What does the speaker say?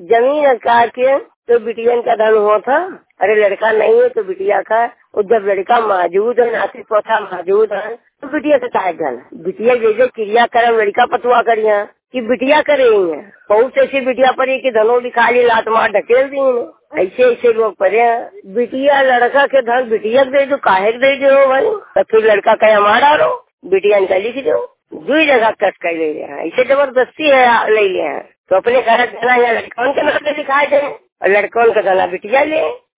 जमीन का के तो बिटियन का धन हुआ था। अरे लड़का नहीं है तो बिटिया का, और जब लड़का मौजूद है, नाती पोता मौजूद है, तो बिटिया का काय धन। बिटिया जैसे क्रियाक्रम लड़का पतुआ करिया कि बिटिया करेंगे। बहुत ऐसी बिटिया पड़ी कि धनों लिखा ली लात मार ढकेल दी। ऐसे ऐसे लोग पड़े हैं। बिटिया लड़का के धन बिटिया दे दो, काहे दे दो भाई, तो फिर लड़का कहे मारा रो, बिटिया का लिख दो। दो जगह कट कर ले लिया, ऐसे जबरदस्ती है ले लिया। तो अपने घर धना या लड़कों के नाम पे लिखा जाए और लड़कों का धना बिटिया ले।